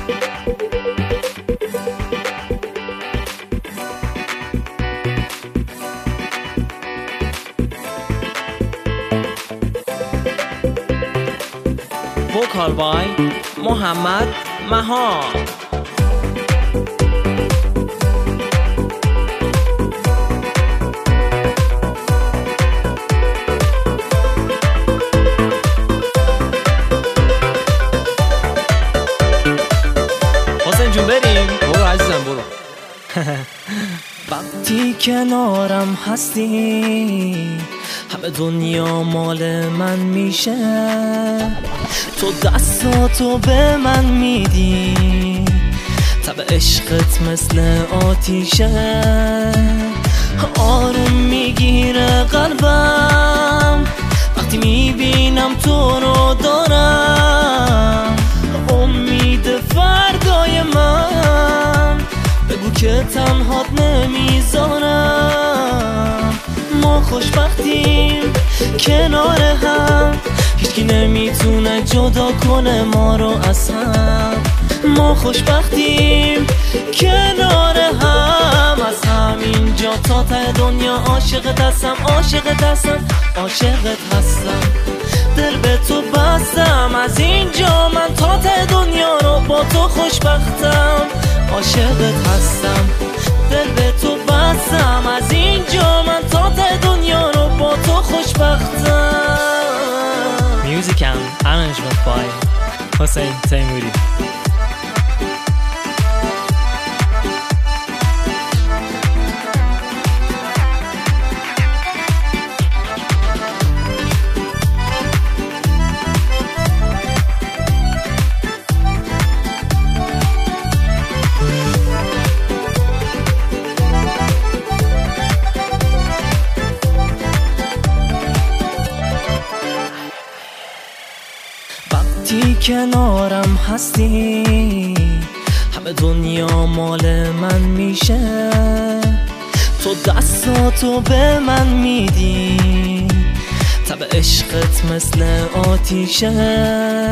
Vocal by Mohammad Mahar. حسین جون بریم. برو عزیزم برو. وقتی کنارم هستی همه دنیا مال من میشه، تو دستاتو به من میدی، تب عشقت مثل آتیشه، آروم میگیره قلبم وقتی میبینم تو رو دارم، امید فردای من بگو که تنهات نمیذارم، ما خوشبختیم کنار هم، هیچکی نمیتونه جدا کنه ما رو از هم، ما خوشبختیم کنار هم، از همینجا تا ته دنیا عاشقت هستم، عاشقت هستم، عاشقت هستم، دل به تو بستم، از اینجا من تا ته دنیا رو با تو خوشبختم، عاشقت هستم، دل به تو بستم، از اینجا من تا ته دنیا رو با تو خوشبختم. Music and arrangement by Hossein Teimouri. وقتی کنارم هستی همه دنیا مال من میشه، تو دستاتو به من میدی، تب عشقت مثل آتیشه،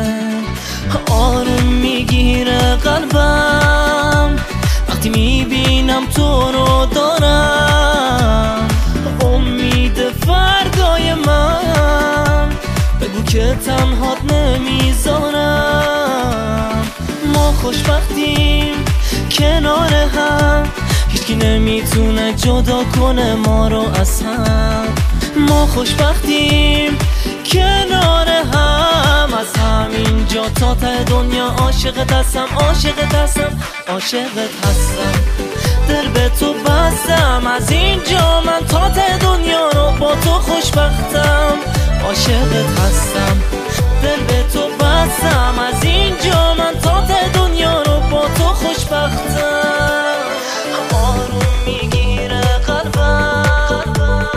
آروم میگیره قلبم وقتی میبینم تو رو دارم، امید فردای من بگو که تنهات نمیذارم، ما خوشبختیم کنار هم، هیچکی نمیتونه جدا کنه ما رو از هم، ما خوشبختیم کنار هم، از همینجا تا ته دنیا عاشقت هستم، عاشقت هستم، عاشقت هستم، دل به تو بستم، از اینجا من تا ته دنیا رو با تو خوشبختم، عاشقت هستم، دل به تو بستم، از اینجا من تا ته دنیا رو با تو خوشبختم، آروم میگیره قلبم،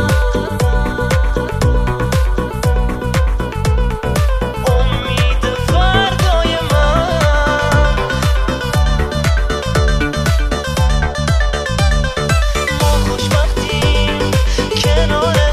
امید فردای من، ما خوشبختیم کنار هم،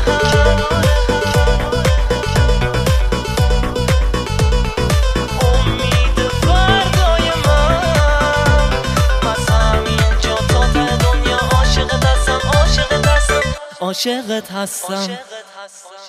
عاشقت هستم.